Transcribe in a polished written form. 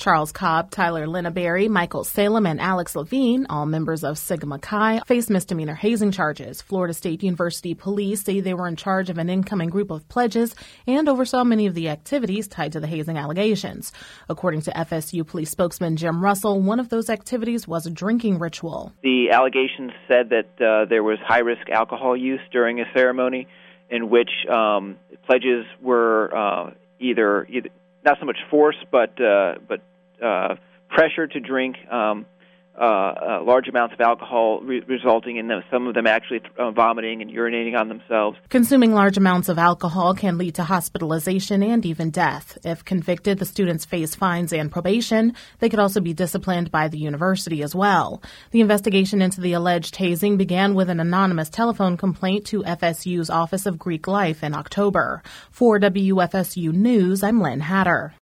Charles Cobb, Tyler Linnaberry, Michael Salem, and Alex Levine, all members of Sigma Chi, face misdemeanor hazing charges. Florida State University police say they were in charge of an incoming group of pledges and oversaw many of the activities tied to the hazing allegations. According to FSU police spokesman Jim Russell, one of those activities was a drinking ritual. The allegations said that there was high-risk alcohol use during a ceremony in which pledges were either not so much forced, but pressure to drink large amounts of alcohol, resulting in some of them actually vomiting and urinating on themselves. Consuming large amounts of alcohol can lead to hospitalization and even death. If convicted, the students face fines and probation. They could also be disciplined by the university as well. The investigation into the alleged hazing began with an anonymous telephone complaint to FSU's Office of Greek Life in October. For WFSU News, I'm Lynn Hatter.